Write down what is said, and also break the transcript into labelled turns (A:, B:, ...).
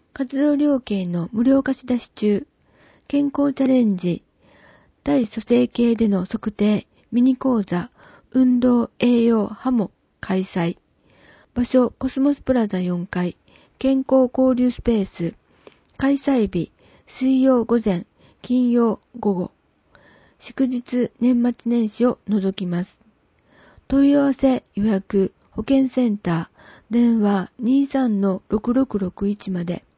A: 活動量計の無料貸し出し中。健康チャレンジ。体組成計での測定。ミニ講座。運動栄養ハモ開催。場所コスモスプラザ4階。健康交流スペース。開催日。水曜午前。金曜午後。祝日年末年始を除きます。問い合わせ予約保健センター電話 23-6661 まで。